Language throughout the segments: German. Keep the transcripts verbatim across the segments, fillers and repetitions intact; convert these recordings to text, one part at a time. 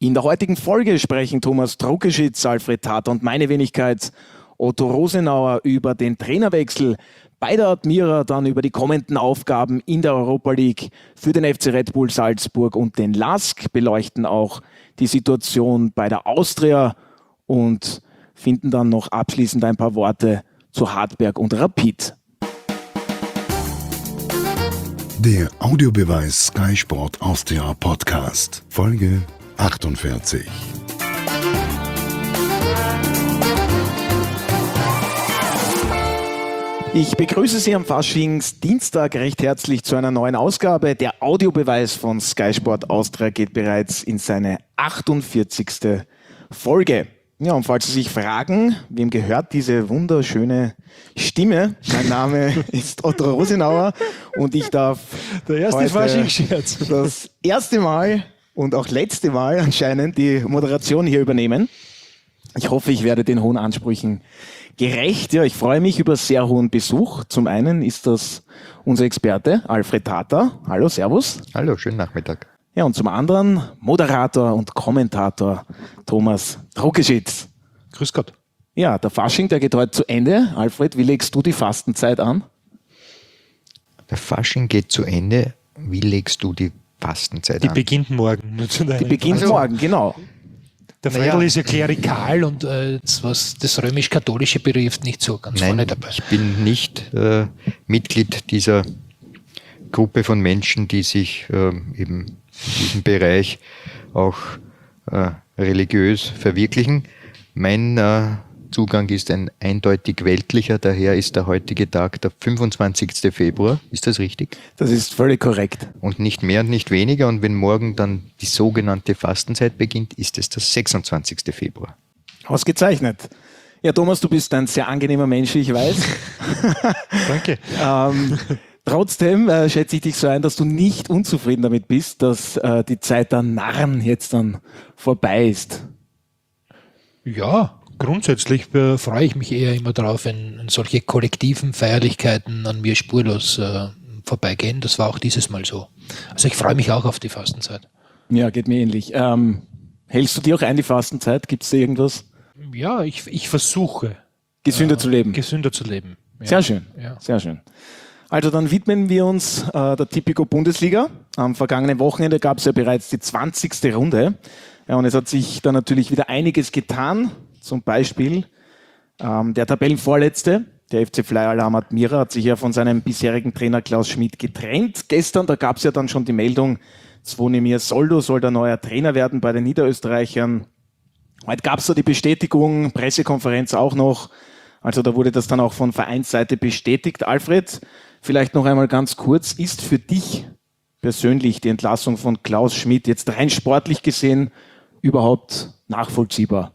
In der heutigen Folge sprechen Thomas Trokeschitz, Alfred Tata und meine Wenigkeit Otto Rosenauer über den Trainerwechsel bei der Admira, dann über die kommenden Aufgaben in der Europa League für den F C Red Bull Salzburg und den LASK, beleuchten auch die Situation bei der Austria und finden dann noch abschließend ein paar Worte zu Hartberg und Rapid. Der Audiobeweis Sky Sport Austria Podcast, Folge achtundvierzig. Ich begrüße Sie am Faschingsdienstag recht herzlich zu einer neuen Ausgabe. Der Audiobeweis von Sky Sport Austria geht bereits in seine achtundvierzigste Folge. Ja, und falls Sie sich fragen, wem gehört diese wunderschöne Stimme? Mein Name ist Otto Rosenauer und ich darf Der erste heute Faschingsscherz. das erste Mal und auch letzte Mal anscheinend die Moderation hier übernehmen. Ich hoffe, ich werde den hohen Ansprüchen gerecht. Ja, ich freue mich über sehr hohen Besuch. Zum einen ist das unser Experte Alfred Tata. Hallo, servus. Hallo, schönen Nachmittag. Ja, und zum anderen Moderator und Kommentator Thomas Trokeschitz. Grüß Gott. Ja, der Fasching, der geht heute zu Ende. Alfred, wie legst du die Fastenzeit an? Der Fasching geht zu Ende. Wie legst du die Fastenzeit Die an? beginnt morgen. Nur zu Die deinem beginnt Also- morgen, genau. Der Fredel Naja. ist ja klerikal und äh, das, was das römisch-katholische betrifft, nicht so ganz vorne Nein, dabei. ich bin nicht äh, Mitglied dieser Gruppe von Menschen, die sich äh, eben in diesem Bereich auch äh, religiös verwirklichen. Mein äh, Zugang ist ein eindeutig weltlicher, daher ist der heutige Tag der fünfundzwanzigste Februar. Ist das richtig? Das ist völlig korrekt. Und nicht mehr und nicht weniger. Und wenn morgen dann die sogenannte Fastenzeit beginnt, ist es der sechsundzwanzigste Februar. Ausgezeichnet. Ja, Thomas, du bist ein sehr angenehmer Mensch, wie ich weiß. Danke. ähm, trotzdem äh, schätze ich dich so ein, dass du nicht unzufrieden damit bist, dass äh, die Zeit der Narren jetzt dann vorbei ist. Ja, grundsätzlich äh, freue ich mich eher immer darauf, wenn solche kollektiven Feierlichkeiten an mir spurlos äh, vorbeigehen. Das war auch dieses Mal so. Also ich freue mich auch auf die Fastenzeit. Ja, geht mir ähnlich. Ähm, hältst du dir auch ein, die Fastenzeit? Gibt es da irgendwas? Ja, ich, ich versuche Gesünder zu leben. gesünder zu leben. Ja. Sehr schön, Ja. sehr schön. Also dann widmen wir uns äh, der Tipico Bundesliga. Am vergangenen Wochenende gab es ja bereits die zwanzigste Runde. Ja, und es hat sich da natürlich wieder einiges getan. Zum Beispiel ähm, der Tabellenvorletzte, der F C Fly Alarm Admira, hat sich ja von seinem bisherigen Trainer Klaus Schmidt getrennt. Gestern, da gab es ja dann schon die Meldung, Zvonimir Soldo soll der neue Trainer werden bei den Niederösterreichern. Heute gab es da die Bestätigung, Pressekonferenz auch noch. Also da wurde das dann auch von Vereinsseite bestätigt. Alfred, vielleicht noch einmal ganz kurz, ist für dich persönlich die Entlassung von Klaus Schmidt jetzt rein sportlich gesehen überhaupt nachvollziehbar?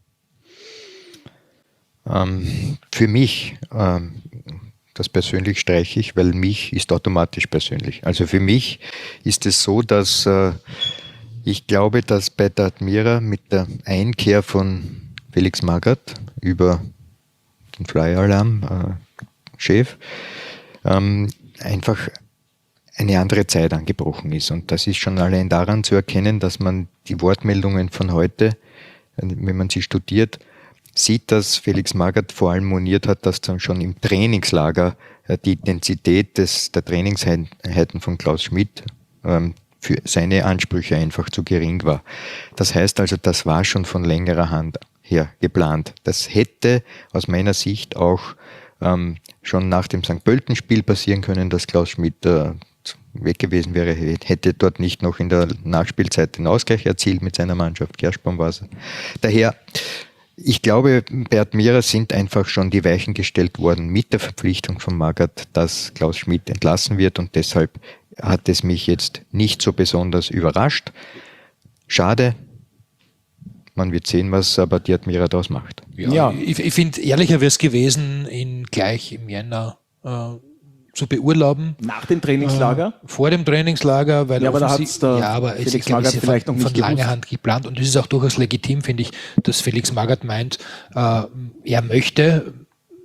Ähm, für mich, ähm, das persönlich streiche ich, weil mich ist automatisch persönlich. Also für mich ist es so, dass äh, ich glaube, dass bei der Admira mit der Einkehr von Felix Magath über den Fly-Alarm-Chef äh, ähm, einfach eine andere Zeit angebrochen ist. Und das ist schon allein daran zu erkennen, dass man die Wortmeldungen von heute, wenn man sie studiert, sieht, dass Felix Magath vor allem moniert hat, dass dann schon im Trainingslager äh, die Intensität des, der Trainingseinheiten von Klaus Schmidt ähm, für seine Ansprüche einfach zu gering war. Das heißt also, das war schon von längerer Hand her geplant. Das hätte aus meiner Sicht auch ähm, schon nach dem Sankt Pölten-Spiel passieren können, dass Klaus Schmidt äh, weg gewesen wäre, hätte dort nicht noch in der Nachspielzeit den Ausgleich erzielt mit seiner Mannschaft. Gershbaum war es. Daher, ich glaube, bei Admira sind einfach schon die Weichen gestellt worden mit der Verpflichtung von Magath, dass Klaus Schmidt entlassen wird, und deshalb hat es mich jetzt nicht so besonders überrascht. Schade. Man wird sehen, was aber die Admira daraus macht. Ja, Ja. Ich, ich finde, ehrlicher wäre es gewesen, ihn gleich im Jänner äh, zu beurlauben. Nach dem Trainingslager? Äh, vor dem Trainingslager, weil Ja, aber da offensi- hat's der ja, aber es Felix ist, glaube ich, Magath von, vielleicht noch nicht von langer gewusst. Hand geplant, und es ist auch durchaus legitim, finde ich, dass Felix Magath meint, äh, er möchte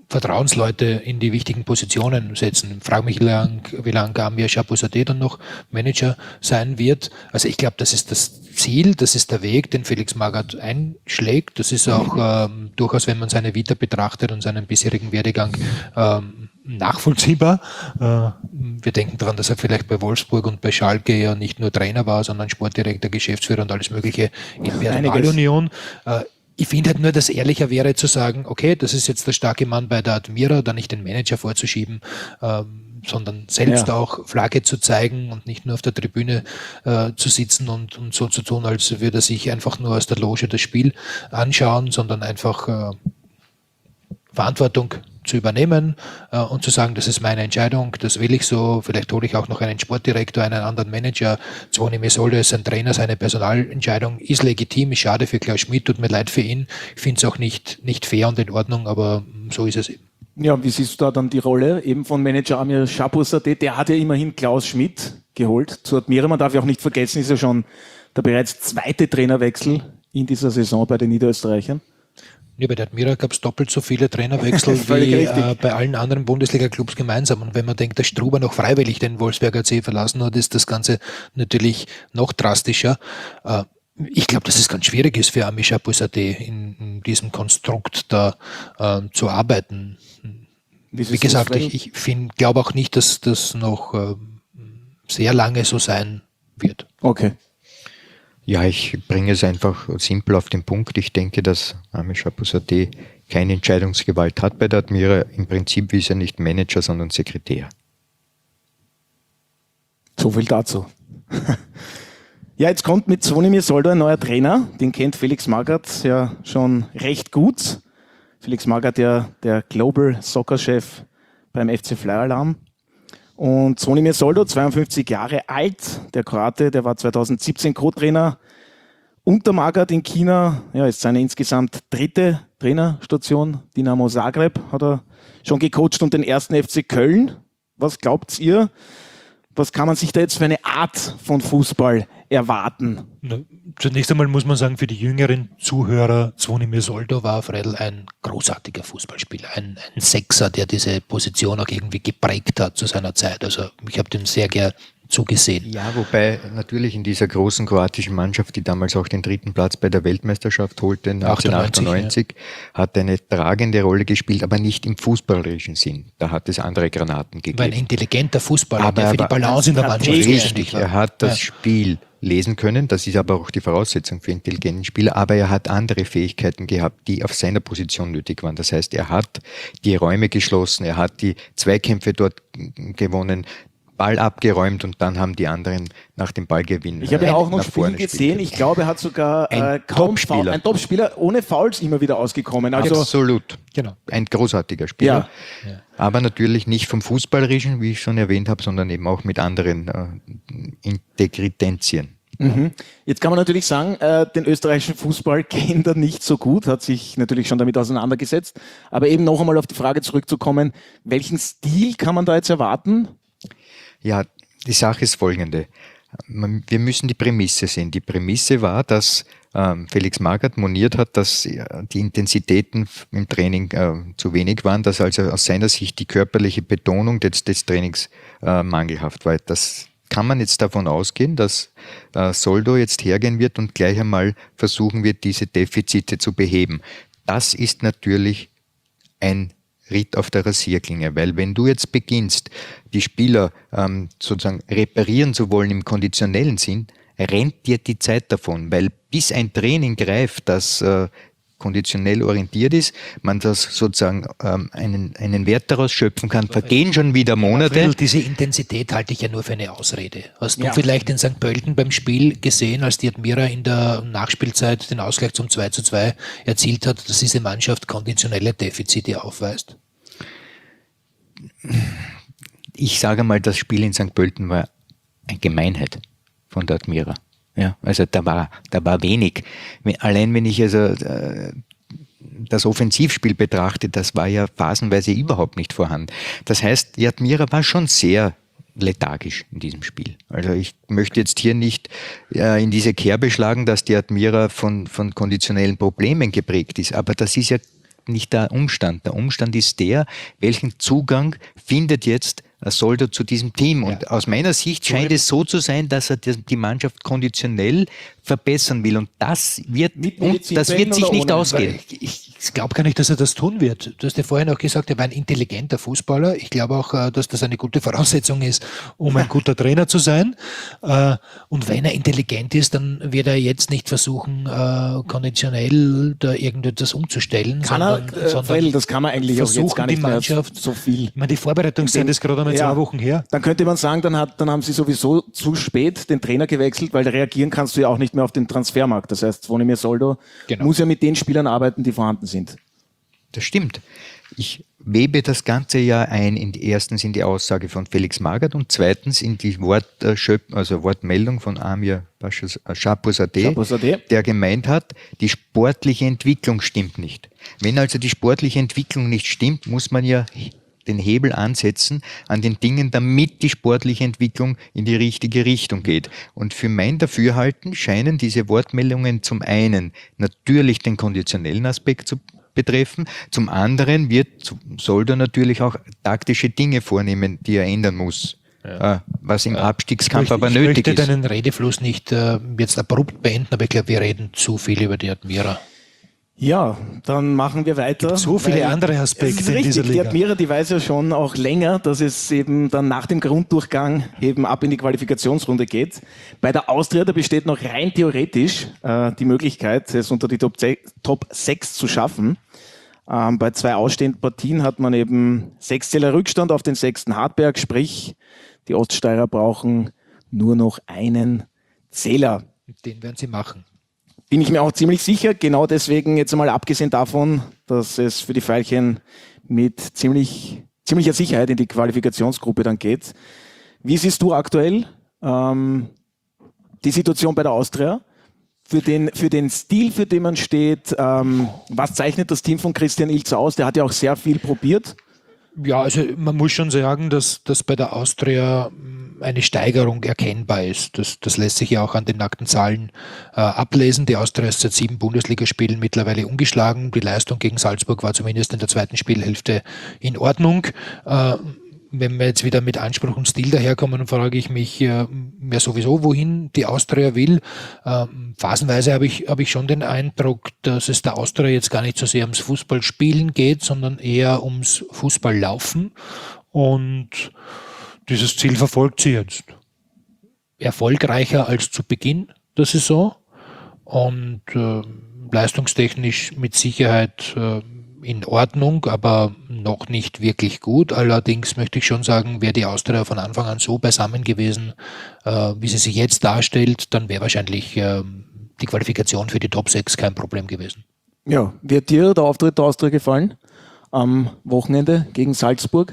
Vertrauensleute in die wichtigen Positionen setzen. Ich frage mich, wie lange wie lang Amir Chapuisateh dann noch Manager sein wird. Also ich glaube, das ist das Ziel, das ist der Weg, den Felix Magath einschlägt. Das ist auch ähm, durchaus, wenn man seine Vita betrachtet und seinen bisherigen Werdegang, ähm, nachvollziehbar. Äh, wir denken daran, dass er vielleicht bei Wolfsburg und bei Schalke ja nicht nur Trainer war, sondern Sportdirektor, Geschäftsführer und alles Mögliche in Personalunion. Äh, Ich finde halt nur, dass ehrlicher wäre zu sagen, okay, das ist jetzt der starke Mann bei der Admira, da nicht den Manager vorzuschieben, ähm, sondern selbst ja. auch Flagge zu zeigen und nicht nur auf der Tribüne äh, zu sitzen und, und so zu tun, als würde er sich einfach nur aus der Loge das Spiel anschauen, sondern einfach äh, Verantwortung zu übernehmen äh, und zu sagen, das ist meine Entscheidung, das will ich so, vielleicht hole ich auch noch einen Sportdirektor, einen anderen Manager, Zvonimir Soldo ist ein Trainer, seine Personalentscheidung ist legitim, ist schade für Klaus Schmidt, tut mir leid für ihn, ich finde es auch nicht, nicht fair und in Ordnung, aber so ist es eben. Ja, wie siehst du da dann die Rolle eben von Manager Amir Chapuisateh? Der hat ja immerhin Klaus Schmidt geholt zu Admira, man darf ja auch nicht vergessen, ist ja schon der bereits zweite Trainerwechsel in dieser Saison bei den Niederösterreichern. Ja, bei der Admira gab es doppelt so viele Trainerwechsel wie äh, bei allen anderen Bundesliga-Clubs gemeinsam. Und wenn man denkt, dass Struber noch freiwillig den Wolfsberger C verlassen hat, ist das Ganze natürlich noch drastischer. Äh, ich glaube, dass es ganz schwierig ist für Amir Chapuisateh in, in diesem Konstrukt da äh, zu arbeiten. Wie, wie gesagt, ich, ich glaube auch nicht, dass das noch äh, sehr lange so sein wird. Okay. Ja, ich bringe es einfach simpel auf den Punkt. Ich denke, dass Amir Chapuisateh keine Entscheidungsgewalt hat bei der Admira. Im Prinzip ist er nicht Manager, sondern Sekretär. So viel dazu. Ja, jetzt kommt mit Zvonimir Soldo ein neuer Trainer. Den kennt Felix Magath ja schon recht gut. Felix Magath, ja der Global Soccer-Chef beim F C Flyer Alarm. Und Zvonimir Soldo, zweiundfünfzig Jahre alt, der Kroate, der war zweitausendsiebzehn Co-Trainer unter Magath in China. Ja, ist seine insgesamt dritte Trainerstation. Dinamo Zagreb hat er schon gecoacht und den ersten F C Köln. Was glaubt ihr? Was kann man sich da jetzt für eine Art von Fußball erwarten? Na, zunächst einmal muss man sagen, für die jüngeren Zuhörer, Zvonimir Soldo war Fredl ein großartiger Fußballspieler, ein, ein Sechser, der diese Position auch irgendwie geprägt hat zu seiner Zeit. Also ich habe dem sehr gern zugesehen. Ja, wobei natürlich in dieser großen kroatischen Mannschaft, die damals auch den dritten Platz bei der Weltmeisterschaft holte, neunzehnhundertachtundneunzig, ja. hat eine tragende Rolle gespielt, aber nicht im fußballerischen Sinn. Da hat es andere Granaten gegeben. War ein intelligenter Fußballer, aber der für die Balance in der Mannschaft richtig war. Er hat das ja. Spiel lesen können, das ist aber auch die Voraussetzung für intelligenten Spieler, aber er hat andere Fähigkeiten gehabt, die auf seiner Position nötig waren. Das heißt, er hat die Räume geschlossen, er hat die Zweikämpfe dort gewonnen, Ball abgeräumt und dann haben die anderen nach dem Ballgewinn. Ich habe ja auch noch Spiele gesehen. Ich glaube, er hat sogar ein äh, kaum Top-Spieler. Foul, ein Top-Spieler ohne Fouls immer wieder ausgekommen. Also absolut. Genau. Ein großartiger Spieler. Ja. Ja. Aber natürlich nicht vom Fußballerischen, wie ich schon erwähnt habe, sondern eben auch mit anderen äh, Integritenzien. Mhm. Jetzt kann man natürlich sagen, äh, den österreichischen Fußball kennt er nicht so gut, hat sich natürlich schon damit auseinandergesetzt. Aber eben noch einmal auf die Frage zurückzukommen, welchen Stil kann man da jetzt erwarten? Ja, die Sache ist folgende. Wir müssen die Prämisse sehen. Die Prämisse war, dass ähm, Felix Magath moniert hat, dass äh, die Intensitäten im Training äh, zu wenig waren, dass also aus seiner Sicht die körperliche Betonung des, des Trainings äh, mangelhaft war. Das kann man jetzt davon ausgehen, dass äh, Soldo jetzt hergehen wird und gleich einmal versuchen wird, diese Defizite zu beheben. Das ist natürlich ein Ritt auf der Rasierklinge, weil wenn du jetzt beginnst, die Spieler ähm, sozusagen reparieren zu wollen im konditionellen Sinn, rennt dir die Zeit davon, weil bis ein Training greift, das äh, konditionell orientiert ist, man das sozusagen ähm, einen, einen Wert daraus schöpfen kann, vergehen schon wieder Monate. Ja, diese Intensität halte ich ja nur für eine Ausrede. Hast du ja. vielleicht in Sankt Pölten beim Spiel gesehen, als die Admira in der Nachspielzeit den Ausgleich zum zwei zu zwei erzielt hat, dass diese Mannschaft konditionelle Defizite aufweist? Ich sage mal, das Spiel in Sankt Pölten war eine Gemeinheit von der Admira. Ja, also da war, da war wenig. Allein wenn ich also äh, das Offensivspiel betrachte, das war ja phasenweise überhaupt nicht vorhanden. Das heißt, die Admira war schon sehr lethargisch in diesem Spiel. Also ich möchte jetzt hier nicht äh, in diese Kerbe schlagen, dass die Admira von, von konditionellen Problemen geprägt ist, aber das ist ja nicht der Umstand. Der Umstand ist der, welchen Zugang findet jetzt Soldo zu diesem Team. Und ja. aus meiner Sicht scheint es so zu sein, dass er die Mannschaft konditionell verbessern will. Und das wird, und das wird sich nicht ausgehen. Ich, ich glaube gar nicht, dass er das tun wird. Du hast ja vorhin auch gesagt, er war ein intelligenter Fußballer. Ich glaube auch, dass das eine gute Voraussetzung ist, um ein guter Trainer zu sein. Und wenn er intelligent ist, dann wird er jetzt nicht versuchen, konditionell da irgendetwas umzustellen. Kann sondern, er, äh, sondern das kann man eigentlich auch jetzt gar nicht die Mannschaft, mehr so viel. Ich meine, die Vorbereitungszeit ist gerade einmal ja, zwei Wochen her. Dann könnte man sagen, dann, hat, dann haben sie sowieso zu spät den Trainer gewechselt, weil reagieren kannst du ja auch nicht mehr auf den Transfermarkt. Das heißt, Zvonimir Soldo genau. muss ja mit den Spielern arbeiten, die vorhanden sind. Das stimmt. Ich webe das Ganze ja ein, in die, erstens in die Aussage von Felix Magath und zweitens in die Wortschöp also Wortmeldung von Amir Shahpursadeh, der gemeint hat, die sportliche Entwicklung stimmt nicht. Wenn also die sportliche Entwicklung nicht stimmt, muss man ja den Hebel ansetzen an den Dingen, damit die sportliche Entwicklung in die richtige Richtung geht. Und für mein Dafürhalten scheinen diese Wortmeldungen zum einen natürlich den konditionellen Aspekt zu betreffen, zum anderen wird Soldo natürlich auch taktische Dinge vornehmen, die er ändern muss. Ja. Was im Abstiegskampf ich möchte, aber ich nötig ist. Ich möchte deinen Redefluss nicht äh, jetzt abrupt beenden, aber ich glaube, wir reden zu viel über die Admira. Ja, dann machen wir weiter. Gibt so viele andere Aspekte in richtig, dieser Liga. Die Admira, die weiß ja schon auch länger, dass es eben dann nach dem Grunddurchgang eben ab in die Qualifikationsrunde geht. Bei der Austria, da besteht noch rein theoretisch äh, die Möglichkeit, es unter die Top, Top sechs zu schaffen. Ähm, bei zwei ausstehenden Partien hat man eben sechs Zähler Rückstand auf den sechsten Hartberg, sprich die Oststeirer brauchen nur noch einen Zähler. Den werden sie machen. Bin ich mir auch ziemlich sicher, genau deswegen jetzt einmal abgesehen davon, dass es für die Veilchen mit ziemlich, ziemlicher Sicherheit in die Qualifikationsgruppe dann geht. Wie siehst du aktuell ähm, die Situation bei der Austria? Für den, für den Stil, für den man steht, ähm, was zeichnet das Team von Christian Ilzer aus? Der hat ja auch sehr viel probiert. Ja, also man muss schon sagen, dass, dass bei der Austria eine Steigerung erkennbar ist. Das, das lässt sich ja auch an den nackten Zahlen äh, ablesen. Die Austria ist seit sieben Bundesligaspielen mittlerweile ungeschlagen. Die Leistung gegen Salzburg war zumindest in der zweiten Spielhälfte in Ordnung. Äh, wenn wir jetzt wieder mit Anspruch und Stil daherkommen, dann frage ich mich äh, ja sowieso, wohin die Austria will. Äh, phasenweise habe ich, habe ich schon den Eindruck, dass es der Austria jetzt gar nicht so sehr ums Fußballspielen geht, sondern eher ums Fußballlaufen. Und dieses Ziel verfolgt sie jetzt. Erfolgreicher als zu Beginn der Saison und äh, leistungstechnisch mit Sicherheit äh, in Ordnung, aber noch nicht wirklich gut. Allerdings möchte ich schon sagen, wäre die Austria von Anfang an so beisammen gewesen, äh, wie sie sich jetzt darstellt, dann wäre wahrscheinlich äh, die Qualifikation für die Top sechs kein Problem gewesen. Ja, wird dir der Auftritt der Austria gefallen am Wochenende gegen Salzburg?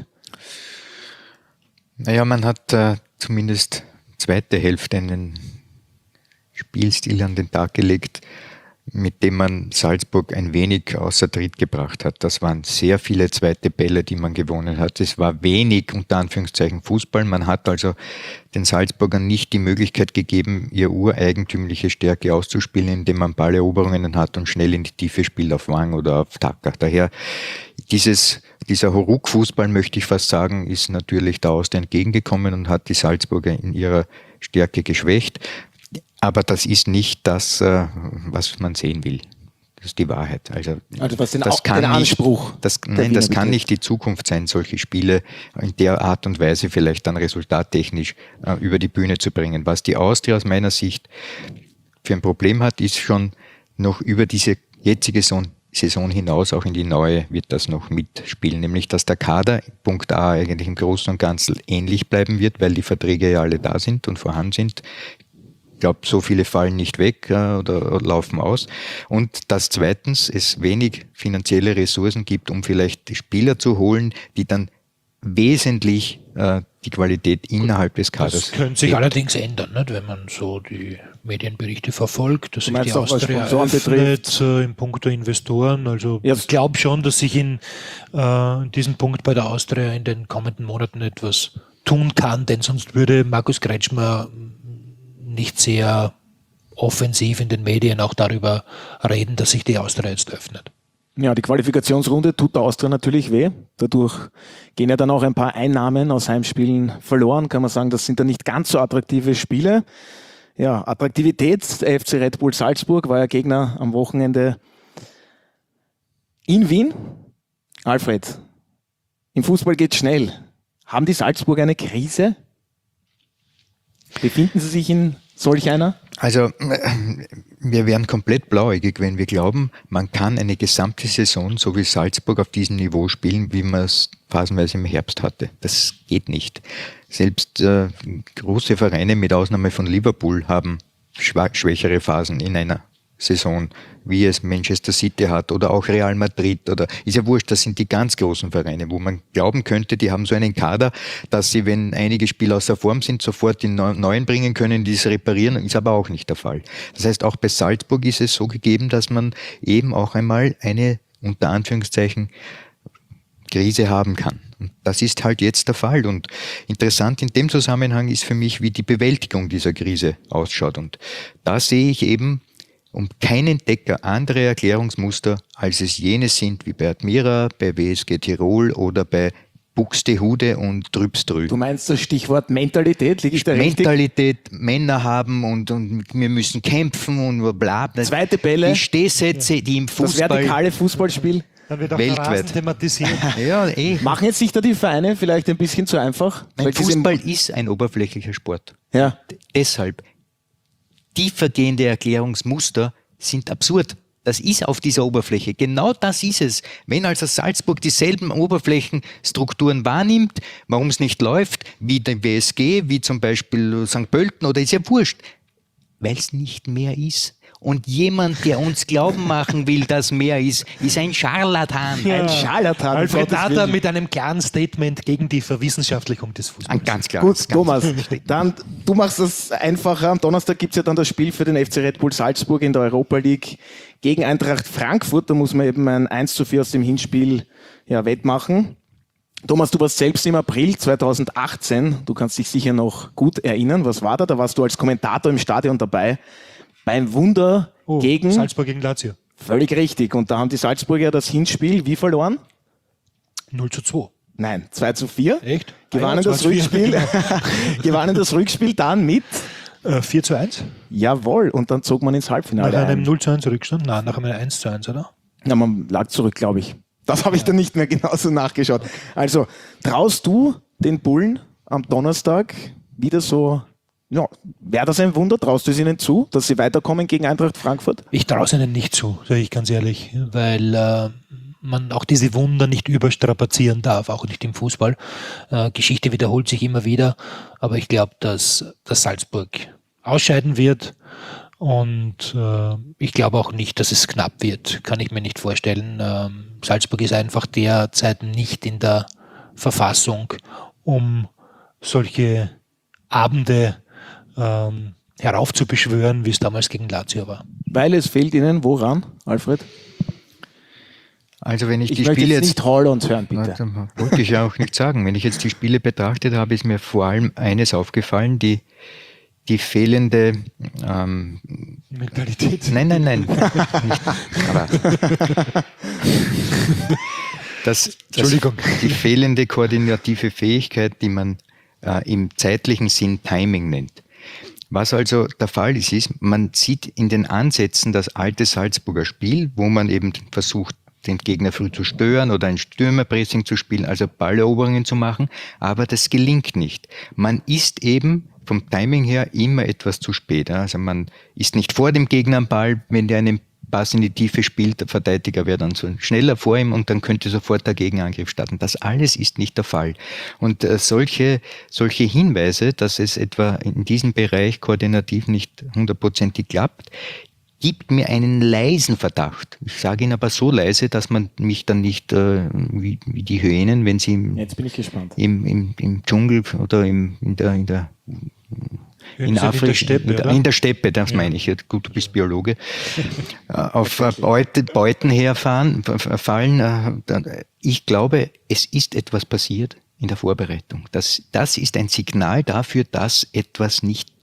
Naja, man hat äh, zumindest zweite Hälfte einen Spielstil an den Tag gelegt, mit dem man Salzburg ein wenig außer Tritt gebracht hat. Das waren sehr viele zweite Bälle, die man gewonnen hat. Es war wenig, unter Anführungszeichen, Fußball. Man hat also den Salzburgern nicht die Möglichkeit gegeben, ihre ureigentümliche Stärke auszuspielen, indem man Balleroberungen hat und schnell in die Tiefe spielt auf Wang oder auf Tacker. Daher dieses, dieser Huruk-Fußball, möchte ich fast sagen, ist natürlich da aus entgegengekommen und hat die Salzburger in ihrer Stärke geschwächt. Aber das ist nicht das, was man sehen will. Das ist die Wahrheit. Also, also was den, das kann den Anspruch. Nicht, das, nein, das kann nicht die Zukunft sein, solche Spiele in der Art und Weise vielleicht dann resultattechnisch äh, über die Bühne zu bringen. Was die Austria aus meiner Sicht für ein Problem hat, ist schon noch über diese jetzige Saison, Saison hinaus, auch in die neue, wird das noch mitspielen. Nämlich, dass der Kader, Punkt A, eigentlich im Großen und Ganzen ähnlich bleiben wird, weil die Verträge ja alle da sind und vorhanden sind. Ich glaube, so viele fallen nicht weg äh, oder, oder laufen aus. Und dass zweitens es wenig finanzielle Ressourcen gibt, um vielleicht Spieler zu holen, die dann wesentlich äh, die Qualität innerhalb des Kaders. Das könnte sich allerdings ändern, nicht? Wenn man so die Medienberichte verfolgt, dass sich die Austria öffnet äh, in puncto Investoren. Also ja. Ich glaube schon, dass sich in, äh, in diesem Punkt bei der Austria in den kommenden Monaten etwas tun kann, denn sonst würde Markus Kretschmer nicht sehr offensiv in den Medien auch darüber reden, dass sich die Austria jetzt öffnet. Ja, die Qualifikationsrunde tut der Austria natürlich weh. Dadurch gehen ja dann auch ein paar Einnahmen aus Heimspielen verloren. Kann man sagen, das sind dann nicht ganz so attraktive Spiele. Ja, Attraktivität, der F C Red Bull Salzburg war ja Gegner am Wochenende in Wien. Alfred, im Fußball geht's schnell. Haben die Salzburger eine Krise? Befinden sie sich in solch einer? Also wir wären komplett blauäugig, wenn wir glauben, man kann eine gesamte Saison, so wie Salzburg, auf diesem Niveau spielen, wie man es phasenweise im Herbst hatte. Das geht nicht. Selbst äh, große Vereine mit Ausnahme von Liverpool haben schwach, schwächere Phasen in einer Saison, wie es Manchester City hat oder auch Real Madrid oder ist ja wurscht, das sind die ganz großen Vereine, wo man glauben könnte, die haben so einen Kader, dass sie, wenn einige Spieler außer Form sind, sofort die neuen bringen können, die es reparieren, ist aber auch nicht der Fall. Das heißt, auch bei Salzburg ist es so gegeben, dass man eben auch einmal eine, unter Anführungszeichen, Krise haben kann. Und das ist halt jetzt der Fall. Und interessant in dem Zusammenhang ist für mich, wie die Bewältigung dieser Krise ausschaut. Und da sehe ich eben um keinen Decker andere Erklärungsmuster, als es jene sind wie bei Admira, bei W S G Tirol oder bei Buxtehude und Trübstrü. Du meinst das Stichwort Mentalität? Liege ich da richtig? Mentalität, Männer haben und, und wir müssen kämpfen und bla bla. Zweite Bälle. Die Stehsätze, die im Fußball... Das vertikale Fußballspiel. Dann wird auch weltweit der Rasen thematisiert. Ja, eh. Machen jetzt sich da die Vereine vielleicht ein bisschen zu einfach? Ein Fußball ist ein oberflächlicher Sport. Ja. D- deshalb, tiefergehende Erklärungsmuster sind absurd. Das ist auf dieser Oberfläche. Genau das ist es. Wenn also Salzburg dieselben Oberflächenstrukturen wahrnimmt, warum es nicht läuft, wie der W S G, wie zum Beispiel Sankt Pölten, oder ist ja wurscht, weil es nicht mehr ist. Und jemand, der uns glauben machen will, dass mehr ist, ist ein Scharlatan. Ja. Ein Scharlatan. um Alfred Gottes Dada Willen. mit einem klaren Statement gegen die Verwissenschaftlichung des Fußballs. Ein ganz klar. Gut, Thomas, dann, du machst das einfacher. Am Donnerstag gibt es ja dann das Spiel für den F C Red Bull Salzburg in der Europa League gegen Eintracht Frankfurt. Da muss man eben ein eins zu vier aus dem Hinspiel ja, wettmachen. Thomas, du warst selbst im April zweitausendachtzehn. Du kannst dich sicher noch gut erinnern. Was war da? Da warst du als Kommentator im Stadion dabei. Beim Wunder Oh, gegen... Salzburg gegen Lazio. Völlig richtig. Und da haben die Salzburger das Hinspiel wie verloren? null zu zwei. Nein, zwei zu vier. Echt? Gewannen Ah ja, das zwei zu vier. Rückspiel. Gewannen das Rückspiel dann mit... Äh, vier zu eins? Jawohl, und dann zog man ins Halbfinale Nach einem ein. null zu eins Rückstand? Nein, nach einem eins zu eins, oder? Ja, man lag zurück, glaube ich. Das habe ich dann nicht mehr genauso nachgeschaut. Also, traust du den Bullen am Donnerstag wieder so, ja, wäre das ein Wunder? Traust du es ihnen zu, dass sie weiterkommen gegen Eintracht Frankfurt? Ich traue es ihnen nicht zu, sage ich ganz ehrlich, weil äh, man auch diese Wunder nicht überstrapazieren darf, auch nicht im Fußball. Äh, Geschichte wiederholt sich immer wieder, aber ich glaube, dass, dass Salzburg ausscheiden wird und äh, ich glaube auch nicht, dass es knapp wird, kann ich mir nicht vorstellen. Ähm, Salzburg ist einfach derzeit nicht in der Verfassung, um solche Abende ähm, heraufzubeschwören, wie es damals gegen Lazio war. Weil es fehlt ihnen woran, Alfred? Also wenn ich, Ich die möchte Spiele jetzt jetzt... nicht Holland hören, bitte. Na, das wollte ich ja auch nicht sagen. Wenn ich jetzt die Spiele betrachtet habe, ist mir vor allem eines aufgefallen, die, die fehlende... Ähm, Mentalität. nein, nein, nein. nicht, aber das, das, Entschuldigung. Die fehlende koordinative Fähigkeit, die man äh, im zeitlichen Sinn Timing nennt. Was also der Fall ist, ist, man sieht in den Ansätzen das alte Salzburger Spiel, wo man eben versucht, den Gegner früh zu stören oder ein Stürmerpressing zu spielen, also Balleroberungen zu machen, aber das gelingt nicht. Man ist eben vom Timing her immer etwas zu spät. Also man ist nicht vor dem Gegner am Ball, wenn der einen Pass in die Tiefe spielt, der Verteidiger wäre dann so schneller vor ihm und dann könnte sofort der Gegenangriff starten. Das alles ist nicht der Fall. Und äh, solche, solche Hinweise, dass es etwa in diesem Bereich koordinativ nicht hundertprozentig klappt, gibt mir einen leisen Verdacht. Ich sage ihn aber so leise, dass man mich dann nicht äh, wie, wie die Hyänen, wenn sie im, Jetzt bin ich gespannt. im, im, im Dschungel oder im, in der, in der in In Afrika, der Steppe, in, der, oder? in der Steppe, das Ja. meine ich. Gut, du bist Biologe. Auf äh, Beute, Beuten herfahren, f- fallen. Äh, dann- Ich glaube, es ist etwas passiert in der Vorbereitung. Das, das ist ein Signal dafür, dass etwas nicht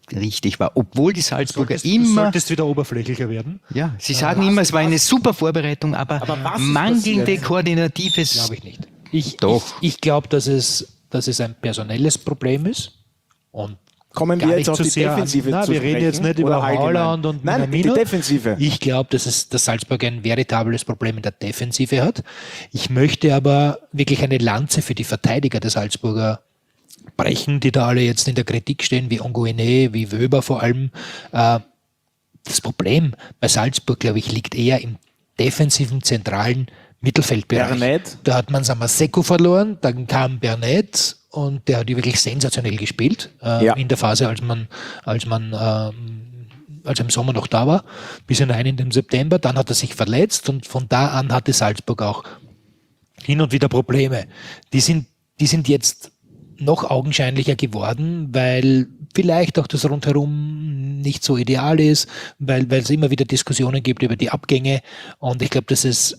richtig war, obwohl die Salzburger solltest, immer... Du solltest wieder oberflächlicher werden. Ja, sie sagen immer, es war eine super Vorbereitung, aber, Aber was ist mangelnde passiert? koordinatives... Glaube ich nicht. Ich, Doch. ich, ich glaube, dass es, dass es ein personelles Problem ist. Und Kommen gar wir nicht jetzt auf so die sehr Defensive an, na, zu wir reden jetzt sprechen, nicht über oder allgemein? Haaland und Nein, die Minamino. Defensive. Ich glaube, dass es dass Salzburg ein veritables Problem in der Defensive hat. Ich möchte aber wirklich eine Lanze für die Verteidiger der Salzburger brechen, die da alle jetzt in der Kritik stehen, wie Onguene, wie Wöber vor allem. Äh, Das Problem bei Salzburg, glaube ich, liegt eher im defensiven, zentralen Mittelfeldbereich. Bernet. Da hat man Samaseko verloren, dann kam Bernet und der hat ja wirklich sensationell gespielt äh, Ja. in der Phase, als man, als man ähm, als er im Sommer noch da war, bis hinein in den September. Dann hat er sich verletzt und von da an hatte Salzburg auch hin und wieder Probleme. Die sind, die sind jetzt noch augenscheinlicher geworden, weil vielleicht auch das Rundherum nicht so ideal ist, weil, weil es immer wieder Diskussionen gibt über die Abgänge und ich glaube, dass es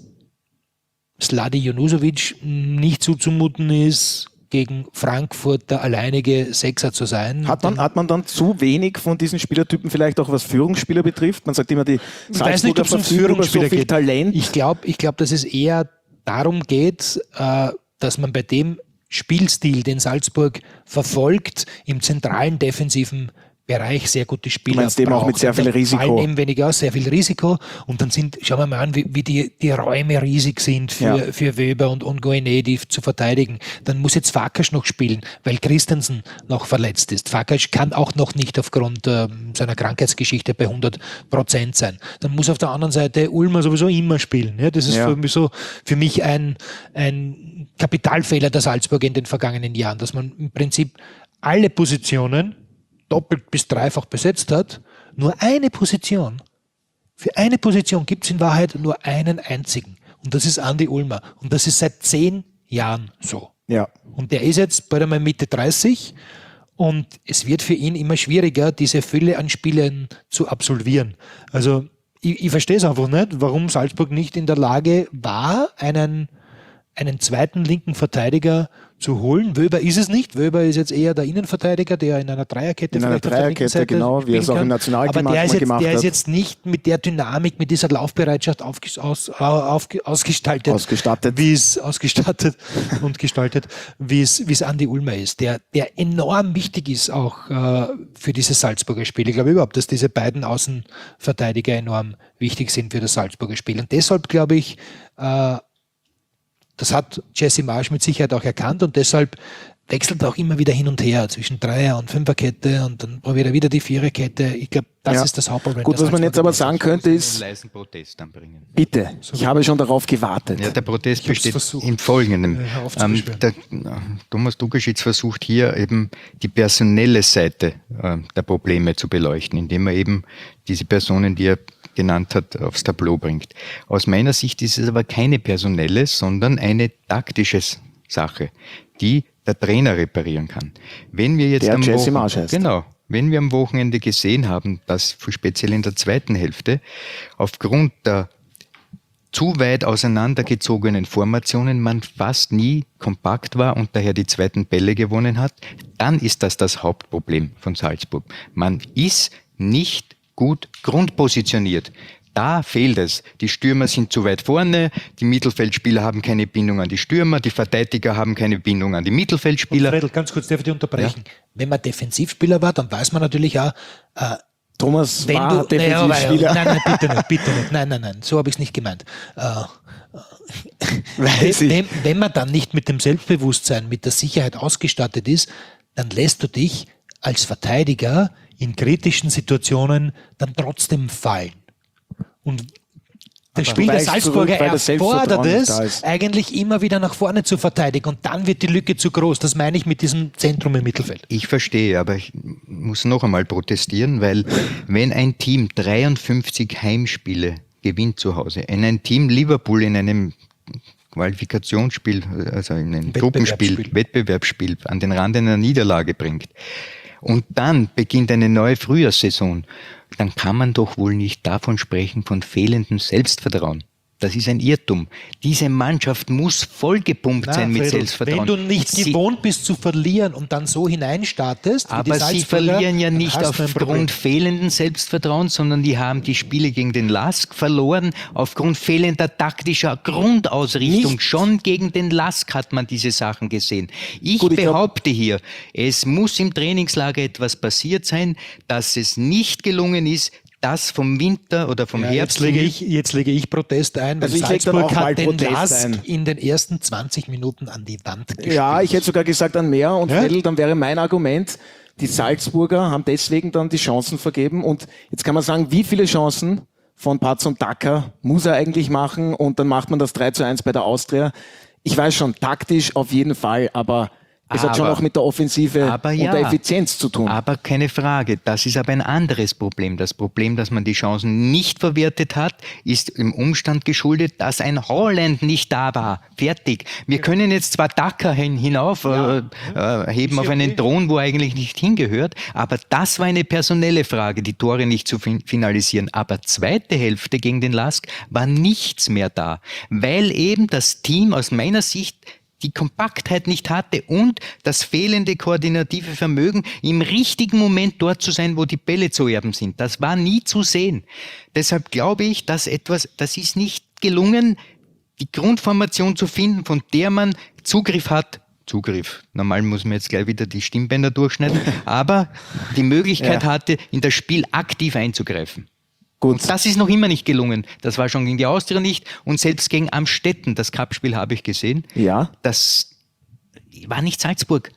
Sladi Junusovic nicht zuzumuten ist, gegen Frankfurt der alleinige Sechser zu sein. Hat man, hat man dann zu wenig von diesen Spielertypen vielleicht auch was Führungsspieler betrifft? Man sagt immer, die Ich weiß nicht, Salzburger ob es um verfügen über so Führungsspieler viel geht. Talent. Ich glaube, ich glaub, dass es eher darum geht, äh, dass man bei dem Spielstil, den Salzburg verfolgt, im zentralen defensiven Bereich sehr gute Spieler Du meinst eben auch mit braucht. sehr Und viel da Risiko. fallen eben weniger aus, sehr viel Risiko. Und dann sind, schauen wir mal an, wie, wie die, die Räume riesig sind für, Ja. für Weber und Onguene, die zu verteidigen. Dann muss jetzt Farkas noch spielen, weil Christensen noch verletzt ist. Farkas kann auch noch nicht aufgrund äh, seiner Krankheitsgeschichte bei hundert Prozent sein. Dann muss auf der anderen Seite Ulmer sowieso immer spielen. Ja, das ist Ja. für mich so, für mich ein, ein Kapitalfehler der Salzburg in den vergangenen Jahren, dass man im Prinzip alle Positionen doppelt bis dreifach besetzt hat, nur eine Position. Für eine Position gibt es in Wahrheit nur einen einzigen. Und das ist Andi Ulmer. Und das ist seit zehn Jahren so. Ja. Und der ist jetzt bald einmal Mitte dreißig und es wird für ihn immer schwieriger, diese Fülle an Spielen zu absolvieren. Also ich, ich verstehe es einfach nicht, warum Salzburg nicht in der Lage war, einen, einen zweiten linken Verteidiger zu holen. Wöber ist es nicht. Wöber ist jetzt eher der Innenverteidiger, der in einer Dreierkette In einer vielleicht auf der linken Dreierkette, Seite genau, wie er es spielen auch im kann. Nationalteam Aber der ist manchmal jetzt, gemacht der ist hat. jetzt nicht mit der Dynamik, mit dieser Laufbereitschaft aufges aus, auf, ausgestaltet, Ausgestattet. wie es ausgestattet und gestaltet, wie es, wie es Andi Ulmer ist, der, der enorm wichtig ist auch äh, für dieses Salzburger Spiel. Ich glaube überhaupt, dass diese beiden Außenverteidiger enorm wichtig sind für das Salzburger Spiel. Und deshalb glaube ich, äh, das hat Jesse Marsch mit Sicherheit auch erkannt und deshalb wechselt er auch immer wieder hin und her zwischen Dreier- und Fünferkette und dann probiert er wieder die Viererkette. Ich glaube, das Ja. ist das Hauptproblem. Gut, der was man jetzt Salzburger aber sagen könnte, einen ist, leisen Protest anbringen. bitte, ich habe schon darauf gewartet. Ja, der Protest Ich hab's besteht versucht, im Folgenden. äh, Ähm, aufzubeschwören. der, Thomas Dugaschitz versucht hier eben die personelle Seite äh, der Probleme zu beleuchten, indem er eben diese Personen, die er genannt hat, aufs Tableau bringt. Aus meiner Sicht ist es aber keine personelle, sondern eine taktische Sache, die der Trainer reparieren kann. Wenn wir jetzt Der am Jesse Wochen- Marsch heißt. Genau. Wenn wir am Wochenende gesehen haben, dass speziell in der zweiten Hälfte aufgrund der zu weit auseinandergezogenen Formationen man fast nie kompakt war und daher die zweiten Bälle gewonnen hat, dann ist das das Hauptproblem von Salzburg. Man ist nicht gut grundpositioniert. Da fehlt es. Die Stürmer sind zu weit vorne, die Mittelfeldspieler haben keine Bindung an die Stürmer, die Verteidiger haben keine Bindung an die Mittelfeldspieler. Fredel, ganz kurz, darf ich dich unterbrechen? Wenn man Defensivspieler war, dann weiß man natürlich auch, äh, Thomas wenn war du, naja, aber, Defensivspieler. nein, nein, bitte nicht, bitte nicht, nein, nein, nein, so habe ich es nicht gemeint. Äh, Weiß ich. wenn, wenn man dann nicht mit dem Selbstbewusstsein, mit der Sicherheit ausgestattet ist, dann lässt du dich als Verteidiger in kritischen Situationen dann trotzdem fallen. Und das Spiel der weichst zurück, Salzburger weil das erfordert Selbstvertrauen nicht es, da ist. eigentlich immer wieder nach vorne zu verteidigen. Und dann wird die Lücke zu groß. Das meine ich mit diesem Zentrum im Mittelfeld. Ich verstehe, aber ich muss noch einmal protestieren, weil wenn ein Team dreiundfünfzig Heimspiele gewinnt zu Hause, wenn ein Team Liverpool in einem Qualifikationsspiel, also in einem Gruppenspiel, Wettbewerbsspiel. Wettbewerbsspiel an den Rand einer Niederlage bringt und dann beginnt eine neue Frühjahrssaison, dann kann man doch wohl nicht davon sprechen, von fehlendem Selbstvertrauen. Das ist ein Irrtum. Diese Mannschaft muss vollgepumpt sein mit Friedl, Selbstvertrauen. wenn du nicht sie, gewohnt bist zu verlieren und dann so hineinstartest, aber sie verlieren ja nicht aufgrund fehlenden Selbstvertrauens, sondern die haben die Spiele gegen den Lask verloren aufgrund fehlender taktischer Grundausrichtung. Nicht. Schon gegen den Lask hat man diese Sachen gesehen. Ich Gut, ich behaupte glaub... hier, es muss im Trainingslager etwas passiert sein, dass es nicht gelungen ist, das vom Winter oder vom ja, Herbst... Jetzt lege, ich, jetzt lege ich Protest ein, weil also Salzburg hat den Lask ein. in den ersten zwanzig Minuten an die Wand gespielt. Ja, ich hätte sogar gesagt an mehr und ja? Fredl, dann wäre mein Argument, die Salzburger haben deswegen dann die Chancen vergeben und jetzt kann man sagen, wie viele Chancen von Paz und Dacker muss er eigentlich machen und dann macht man das drei zu eins bei der Austria. Ich weiß schon, taktisch auf jeden Fall, aber... Es aber, hat schon auch mit der Offensive ja, und der Effizienz zu tun. Aber keine Frage, das ist aber ein anderes Problem. Das Problem, dass man die Chancen nicht verwertet hat, ist im Umstand geschuldet, dass ein Holland nicht da war. Fertig. Wir können jetzt zwar Dacker hin, hinauf ja. äh, heben auf einen Thron, wo er eigentlich nicht hingehört, aber das war eine personelle Frage, die Tore nicht zu fin- finalisieren. Aber zweite Hälfte gegen den Lask war nichts mehr da, weil eben das Team aus meiner Sicht die Kompaktheit nicht hatte und das fehlende koordinative Vermögen, im richtigen Moment dort zu sein, wo die Bälle zu erben sind. Das war nie zu sehen. Deshalb glaube ich, dass etwas, das ist nicht gelungen, die Grundformation zu finden, von der man Zugriff hat. Zugriff. Normal muss man jetzt gleich wieder die Stimmbänder durchschneiden, aber die Möglichkeit ja. hatte, in das Spiel aktiv einzugreifen. Gut. Und das ist noch immer nicht gelungen. Das war schon gegen die Austria nicht und selbst gegen Amstetten, das Cup-Spiel habe ich gesehen. Ja. Das war nicht Salzburg.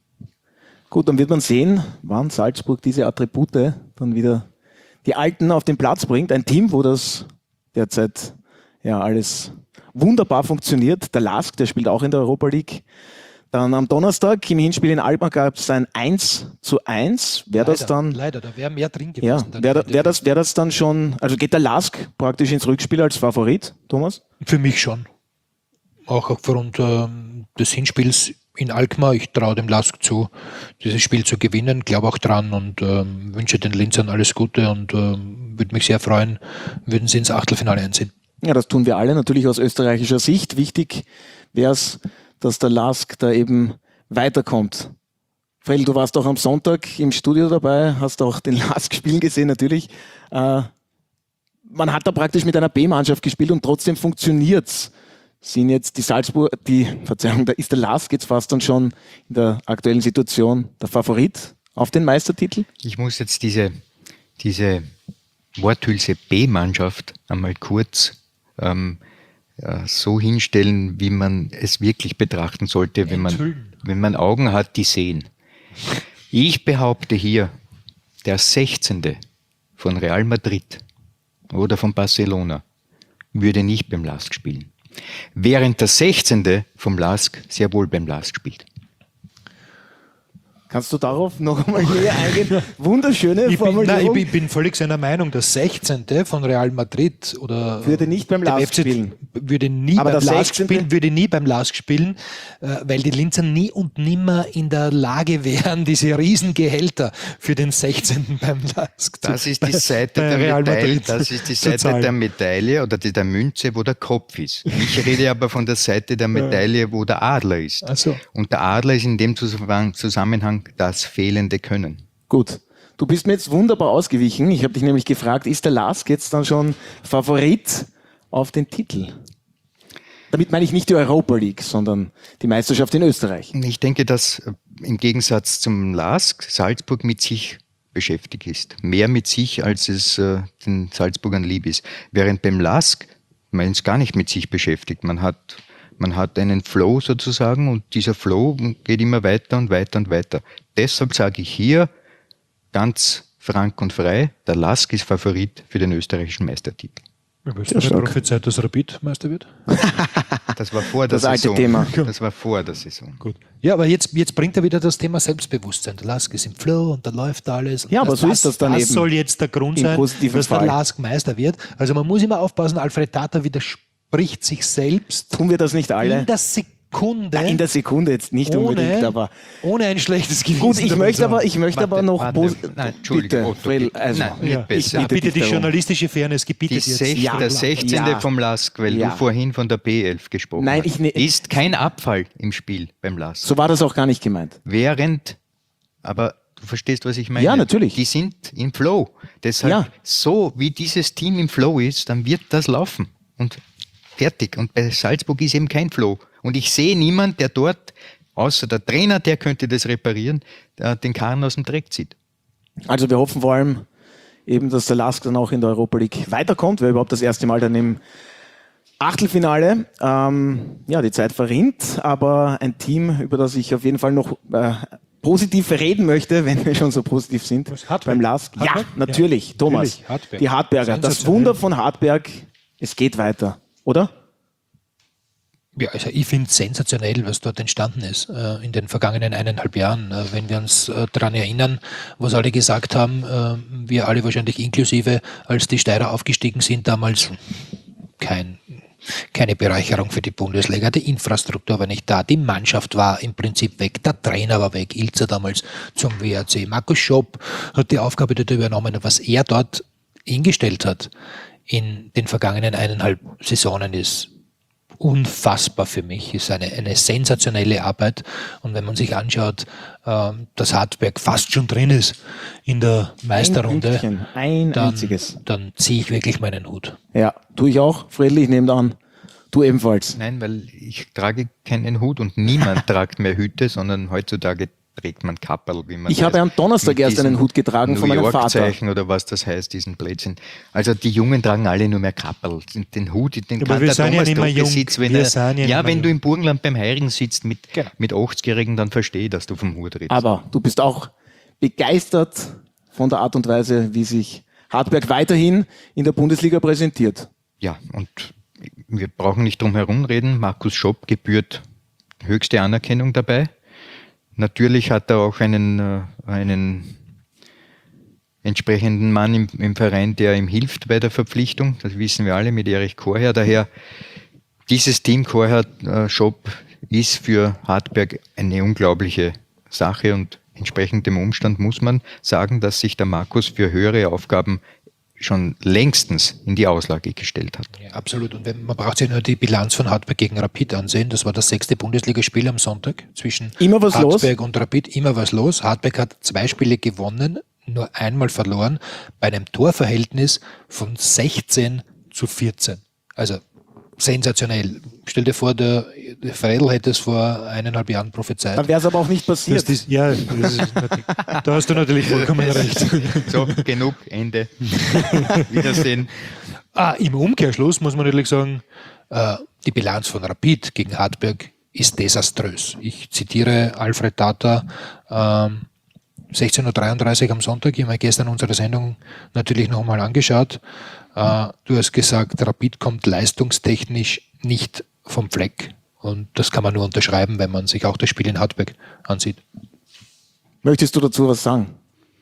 Gut, dann wird man sehen, wann Salzburg diese Attribute dann wieder die Alten auf den Platz bringt. Ein Team, wo das derzeit ja alles wunderbar funktioniert. Der Lask, der spielt auch in der Europa League. Dann am Donnerstag im Hinspiel in Alba gab es ein eins zu eins. Wäre das dann... Leider, da wäre mehr drin gewesen. Ja, wäre wär das, wär das dann schon... Also geht der Lask praktisch ins Rückspiel als Favorit, Thomas? Für mich schon. Auch aufgrund äh, des Hinspiels in Alkmaar. Ich traue dem Lask zu, dieses Spiel zu gewinnen. Glaube auch dran und äh, wünsche den Linzern alles Gute und äh, würde mich sehr freuen, würden sie ins Achtelfinale einziehen. Ja, das tun wir alle natürlich aus österreichischer Sicht. Wichtig wäre es, dass der Lask da eben weiterkommt. Fredl, du warst auch am Sonntag im Studio dabei, hast auch den Lask spielen gesehen natürlich. Äh, man hat da praktisch mit einer B-Mannschaft gespielt und trotzdem funktioniert's. Sind jetzt die Salzburg, die, Verzeihung, da ist der Lask jetzt fast dann schon in der aktuellen Situation der Favorit auf den Meistertitel? Ich muss jetzt diese, diese Worthülse B-Mannschaft einmal kurz ähm, Ja, so hinstellen, wie man es wirklich betrachten sollte, wenn man, wenn man Augen hat, die sehen. Ich behaupte hier, der sechzehnte von Real Madrid oder von Barcelona würde nicht beim Lask spielen, während der sechzehnte vom Lask sehr wohl beim Lask spielt. Kannst du darauf noch einmal näher eingehen? Wunderschöne ich Formulierung. Bin, nein, ich bin völlig seiner Meinung, der sechzehnte von Real Madrid oder würde nicht beim Lask spielen. Würde nie Aber beim Lask sechzehnte spielen, würde nie beim Lask spielen, weil die Linzer nie und nimmer in der Lage wären, diese Riesengehälter für den sechzehnten beim Lask zu Das ist die Seite der Real Medaille, Madrid das ist die Seite der Medaille oder die, der Münze, wo der Kopf ist. Ich rede aber von der Seite der Medaille, wo der Adler ist. Ach so. Und der Adler ist in dem Zusammenhang das fehlende Können. Gut. Du bist mir jetzt wunderbar ausgewichen. Ich habe dich nämlich gefragt, ist der Lask jetzt dann schon Favorit auf den Titel? Damit meine ich nicht die Europa League, sondern die Meisterschaft in Österreich. Ich denke, dass im Gegensatz zum Lask Salzburg mit sich beschäftigt ist. Mehr mit sich, als es äh, den Salzburgern lieb ist. Während beim Lask man ist gar nicht mit sich beschäftigt. Man hat Man hat einen Flow sozusagen und dieser Flow geht immer weiter und weiter und weiter. Deshalb sage ich hier ganz frank und frei, der Lask ist Favorit für den österreichischen Meistertitel. Ja, willst du nicht prophezeit, dass Rapid Meister wird? Das war vor der das alte Saison. Thema. Das war vor der Saison. Gut. Ja, aber jetzt, jetzt bringt er wieder das Thema Selbstbewusstsein. Der Lask ist im Flow und da läuft alles. Ja, aber so ist das dann das eben. Das soll jetzt der Grund sein, dass Fall. der Lask Meister wird. Also man muss immer aufpassen, Alfred Tata widerspricht sich selbst. Tun wir das nicht alle? In der Sekunde Sekunde. Ja, in der Sekunde jetzt nicht ohne, unbedingt, aber ohne ein schlechtes Gewissen. gut, ich dabei möchte zu haben. aber, ich möchte Warte, aber noch warte, pos- nein, Entschuldige, bitte, Otto, Fredl, bitte. also, Nein, nicht ich besser. Ja, bitte dich die darum. journalistische Fairness Die gebietet jetzt. sech, Ja, der klar. sechzehnte Ja. vom Lask, weil Ja. du vorhin von der B elf gesprochen Nein, hast, ich ne- ist kein Abfall im Spiel beim Lask. So war das auch gar nicht gemeint. Während, aber du verstehst, was ich meine. Ja, natürlich. Die sind im Flow. Deshalb, Ja. so wie dieses Team im Flow ist, dann wird das laufen. Und fertig. Und bei Salzburg ist eben kein Flow. Und ich sehe niemand, der dort, außer der Trainer, der könnte das reparieren, der den Karren aus dem Dreck zieht. Also wir hoffen vor allem eben, dass der Lask dann auch in der Europa League weiterkommt, weil überhaupt das erste Mal dann im Achtelfinale. Ähm, ja, die Zeit verrinnt, aber ein Team, über das ich auf jeden Fall noch äh, positiv reden möchte, wenn wir schon so positiv sind, Was, Hartberg? beim Lask. Ja, Hartberg? natürlich, Ja, Thomas. natürlich, Hartberg. Die Hartberger. Das Sensationell. Wunder von Hartberg, es geht weiter, oder? Ja, also ich finde es sensationell, was dort entstanden ist äh, in den vergangenen eineinhalb Jahren. Äh, wenn wir uns äh, daran erinnern, was alle gesagt haben, äh, wir alle wahrscheinlich inklusive, als die Steirer aufgestiegen sind, damals kein, keine Bereicherung für die Bundesliga. Die Infrastruktur war nicht da, die Mannschaft war im Prinzip weg, der Trainer war weg, Ilzer damals zum W R C. Markus Schopp hat die Aufgabe dort übernommen. Was er dort hingestellt hat in den vergangenen eineinhalb Saisonen ist unfassbar für mich, ist eine, eine sensationelle Arbeit. Und wenn man sich anschaut, ähm, dass Hartberg fast schon drin ist in der Ein Meisterrunde, Pünktchen, ein dann, einziges. dann ziehe ich wirklich meinen Hut. Ja, tue ich auch. Friedrich, ich nehme an, du ebenfalls. Nein, weil ich trage keinen Hut und niemand tragt mehr Hüte, sondern heutzutage trägt man Kapperl, wie man Ich habe am Donnerstag mit erst einen diesen Hut getragen von New meinem York Vater. Zeichen oder was das heißt, diesen Blödsinn. Also die Jungen tragen alle nur mehr Kapperl. Den, den Hut, den Aber kann wir der sind ja Thomas nicht mehr Drocke jung. sitzt, wenn Wir er, sind ja nicht ja, mehr wenn jung. du im Burgenland beim Heirigen sitzt mit, Genau. mit achtzigjährigen, dann verstehe ich, dass du vom Hut redest. Aber du bist auch begeistert von der Art und Weise, wie sich Hartberg weiterhin in der Bundesliga präsentiert. Ja, und wir brauchen nicht drum herum reden. Markus Schopp gebührt höchste Anerkennung dabei. Natürlich hat er auch einen, äh, einen entsprechenden Mann im, im Verein, der ihm hilft bei der Verpflichtung. Das wissen wir alle mit Erich Korher. Daher, dieses Team Korher äh, Schopp ist für Hartberg eine unglaubliche Sache und entsprechend dem Umstand muss man sagen, dass sich der Markus für höhere Aufgaben schon längstens in die Auslage gestellt hat. Ja, absolut. Und wenn, man braucht sich nur die Bilanz von Hartberg gegen Rapid ansehen. Das war das sechste Bundesligaspiel am Sonntag zwischen Immer was Hartberg los? und Rapid. Immer was los. Hartberg hat zwei Spiele gewonnen, nur einmal verloren, bei einem Torverhältnis von sechzehn zu vierzehn. Also sensationell. Stell dir vor, der, der Fredl hätte es vor eineinhalb Jahren prophezeit. Dann wäre es aber auch nicht Das, passiert. das, ja, das ist natürlich, da hast du natürlich vollkommen recht. So, genug, Ende. Wiedersehen. Ah, im Umkehrschluss muss man natürlich sagen, äh, die Bilanz von Rapid gegen Hartberg ist desaströs. Ich zitiere Alfred Tata, ähm, sechzehn Uhr dreiunddreißig am Sonntag, ich habe mir gestern unsere Sendung natürlich noch einmal angeschaut. Äh, du hast gesagt, Rapid kommt leistungstechnisch nicht vom Fleck. Und das kann man nur unterschreiben, wenn man sich auch das Spiel in Hartberg ansieht. Möchtest du dazu was sagen?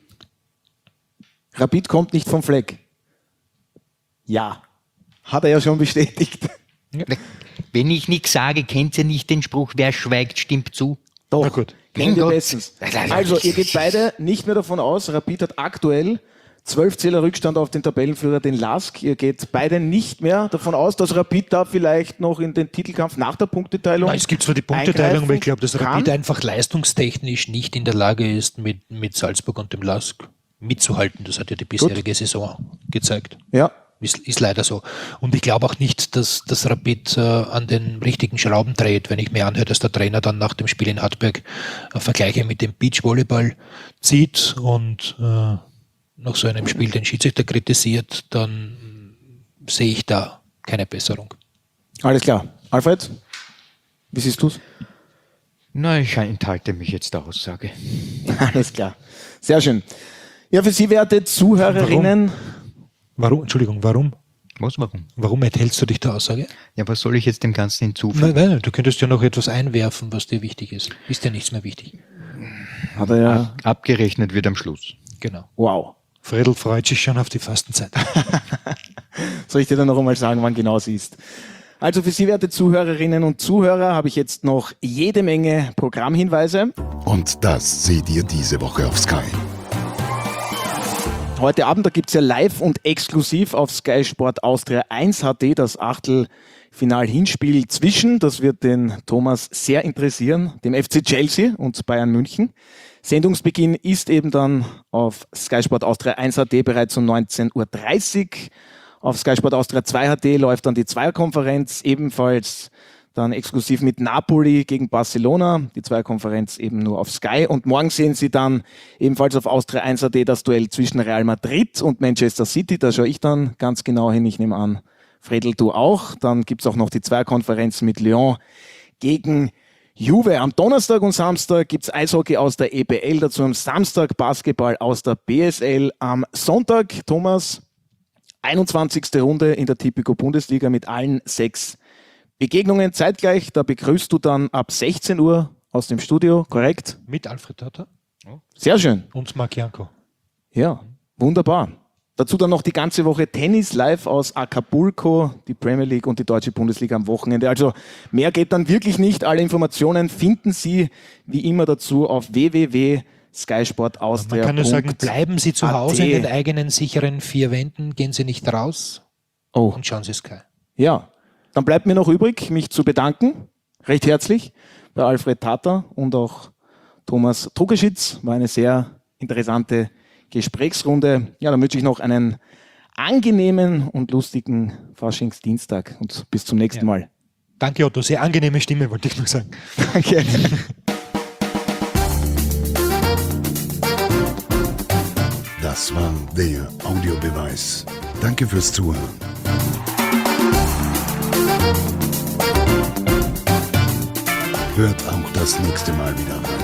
Rapid kommt nicht vom Fleck. Ja, hat er ja schon bestätigt. Wenn ich nichts sage, kennt ihr nicht den Spruch, wer schweigt, stimmt zu. Doch, Na gut. kennen wir Gott. bestens. Also, ihr geht beide nicht mehr davon aus, Rapid hat aktuell zwölf Zähler Rückstand auf den Tabellenführer, den Lask. Ihr geht beide nicht mehr davon aus, dass Rapid da vielleicht noch in den Titelkampf nach der Punkteteilung Nein, es gibt zwar die Punkteteilung, eingreifen aber ich glaube, dass kann. Rapid einfach leistungstechnisch nicht in der Lage ist, mit, mit Salzburg und dem Lask mitzuhalten. Das hat ja die bisherige Saison gezeigt. Ja, Ist, ist leider so. Und ich glaube auch nicht, dass das Rapid äh, an den richtigen Schrauben dreht, wenn ich mir anhöre, dass der Trainer dann nach dem Spiel in Hartberg äh, Vergleiche mit dem Beachvolleyball zieht und äh, nach so einem Spiel den Schiedsrichter kritisiert, dann mh, sehe ich da keine Besserung. alles klar. Alfred, wie siehst du's? Na, ich enthalte mich jetzt der Aussage. Alles klar. Sehr schön. Ja, für Sie, werte Zuhörerinnen, Warum? Entschuldigung, warum? Was, warum? Warum enthältst du dich der Aussage? Ja, was soll ich jetzt dem Ganzen hinzufügen? Nein, nein, du könntest ja noch etwas einwerfen, was dir wichtig ist. Ist dir nichts mehr wichtig. hat er ja, Abgerechnet wird am Schluss. Genau. wow. Fredl freut sich schon auf die Fastenzeit. Soll ich dir dann noch einmal sagen, wann genau sie ist? Also für Sie, werte Zuhörerinnen und Zuhörer, habe ich jetzt noch jede Menge Programmhinweise. Und das seht ihr diese Woche auf Sky. Heute Abend, da gibt es ja live und exklusiv auf Sky Sport Austria eins H D das Achtelfinal-Hinspiel zwischen, das wird den Thomas sehr interessieren, dem F C Chelsea und Bayern München. Sendungsbeginn ist eben dann auf Sky Sport Austria eins H D bereits um neunzehn Uhr dreißig. Auf Sky Sport Austria zwei H D läuft dann die Zweierkonferenz, ebenfalls dann exklusiv mit Napoli gegen Barcelona, die Zweierkonferenz eben nur auf Sky. Und morgen sehen Sie dann ebenfalls auf Austria eins H D das Duell zwischen Real Madrid und Manchester City. Da schaue ich dann ganz genau hin. Ich nehme an, Fredel, du auch. Dann gibt es auch noch die Zweierkonferenz mit Lyon gegen Juve. Am Donnerstag und Samstag gibt es Eishockey aus der E B L, dazu am Samstag Basketball aus der B S L. Am Sonntag, Thomas, einundzwanzigste Runde in der Tipico Bundesliga mit allen sechs Begegnungen zeitgleich. Da begrüßt du dann ab sechzehn Uhr aus dem Studio, korrekt? Mit Alfred Tata. Sehr schön. Und Marc Janko. Ja, wunderbar. Dazu dann noch die ganze Woche Tennis live aus Acapulco, die Premier League und die Deutsche Bundesliga am Wochenende. Also mehr geht dann wirklich nicht. Alle Informationen finden Sie wie immer dazu auf w w w punkt sky sport austria punkt Man kann nur sagen, bleiben Sie zu Hause in den at. eigenen sicheren vier Wänden, gehen Sie nicht raus Oh, und schauen Sie Sky. ja. Dann bleibt mir noch übrig, mich zu bedanken, recht herzlich, bei Alfred Tata und auch Thomas Trugeschitz. War eine sehr interessante Gesprächsrunde. Ja, dann wünsche ich noch einen angenehmen und lustigen Faschingsdienstag und bis zum nächsten Ja. Mal. Danke, Otto. Sehr angenehme Stimme, wollte ich nur sagen. Danke. Das war der Audiobeweis. Danke fürs Zuhören. Hört auch das nächste Mal wieder rein.